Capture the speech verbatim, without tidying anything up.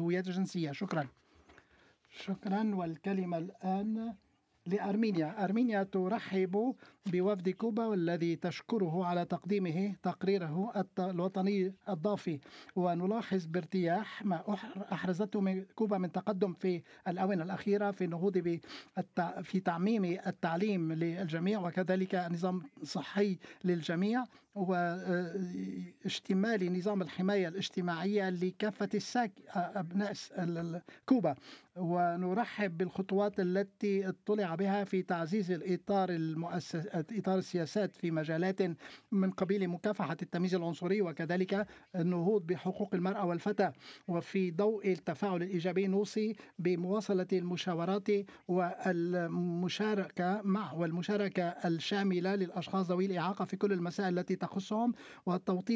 الهويات الجنسية. شكرا. شكرا. والكلمة الآن لأرمينيا. أرمينيا ترحب بوفد كوبا والذي تشكره على تقديمه تقريره الوطني الضافي، ونلاحظ بارتياح ما أحرزته من كوبا من تقدم في الآونة الأخيرة في النهوض في تعميم التعليم للجميع، وكذلك نظام صحي للجميع، واشتمال نظام الحماية الاجتماعية لكافة الساك أبناء كوبا. ونرحب بالخطوات التي اطلع بها في تعزيز الإطار المؤسس إطار السياسات في مجالات من قبيل مكافحة التمييز العنصري، وكذلك النهوض بحقوق المرأة والفتاة. وفي ضوء التفاعل الإيجابي نوصي بمواصلة المشاورات والمشاركة مع والمشاركة الشاملة للأشخاص ذوي الإعاقة في كل المسائل التي تخصهم، والتوطين